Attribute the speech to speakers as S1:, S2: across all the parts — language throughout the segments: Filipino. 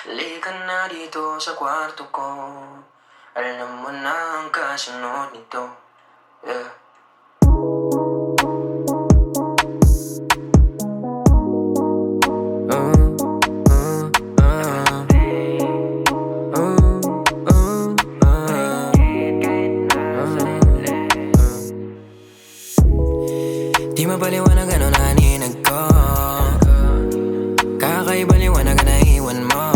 S1: Halika na dito sa kwarto ko. Alam mo na ang kasunod nito. Yeah. Di mapaliwanag ano naninag ko. Kakaiba liwanag na naiwan mo.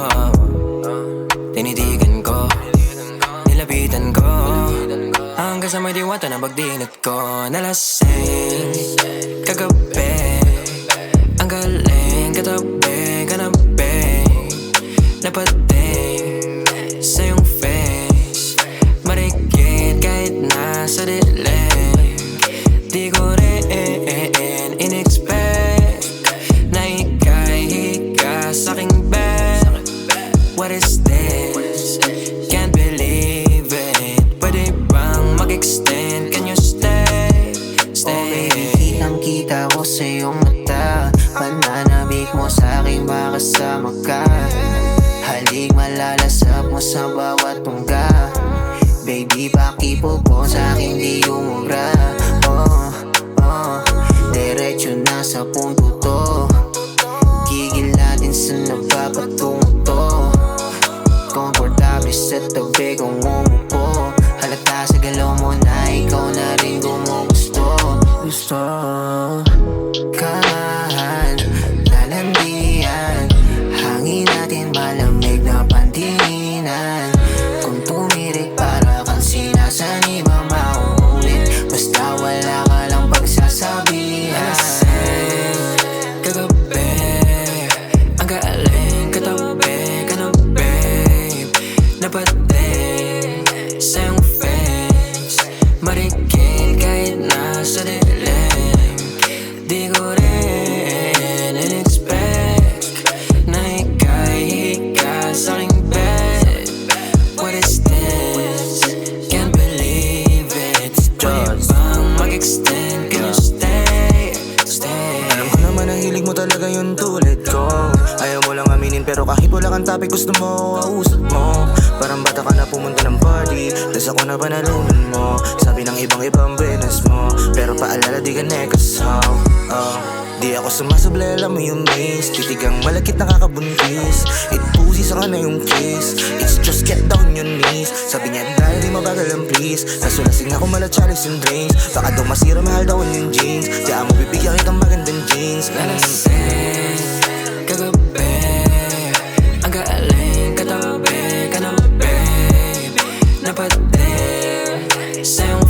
S1: Tinitigan ko, nilapitan ko, hanggang sa may diwata na pagdinat ko. Nalasing kagabi, ang galing katabi, kanabi. Napating sa iyong face, marikit kahit nasa dilim. Di ko rin in-expect na ika'y hika sa'king bed. What is this? Can't believe it. Pwede bang mag-extend? Can you stay? Stay.
S2: Oh baby, kitang-kita ko sa iyong mata. Pananabik mo sa'king makasama ka. Halik malalasap mo sa bawat tungga. Baby, pakipo po sa'kin di umubra. Diretso na sa punto to. Gigil natin sa napapatungo to. Komportable sa tabi kong umupo. Halata sa galaw mo na ikaw na rin gumugusto. Gusto kamahan, lalandian. Hangin natin malamig na pandinan. Kung tumirik para kang sinasanib ang mauulit. Basta wala ka lang pagsasabihan.
S1: Kagabi, ang galing katabi, kanabi. Napating sa iyong face, marikit kahit nasa dilim. Di ko rin in-expect na ika'y hika sa'king bed. What is this? Can't believe it. Pwede bang mag-extend? Can you stay? Stay.
S3: Alam ko naman ang hilig mo talaga yun tulad ko. Ayaw mo lang aminin pero kahit wala kang topic gusto mo, ausap mo. Parang bata ka na pumunta ng party, tas ako na panalunan mo. Sabi ng ibang benas mo, pero paalala di ka nekasaw. Di ako sumasablay, alam mo yung miss. Titigang malakit nakakabuntis. It pussy sa na yung kiss. It's just get down your knees. Sabi niya dahil di mabagal ang please. Nasulasing ako mala chalice and drinks. Baka daw masira mahal daw yung jeans. Diyan mo bibigyan kitang magandang jeans.
S1: Nalasing kagabi, ang galing katabi, kanabi. Napating sa iyong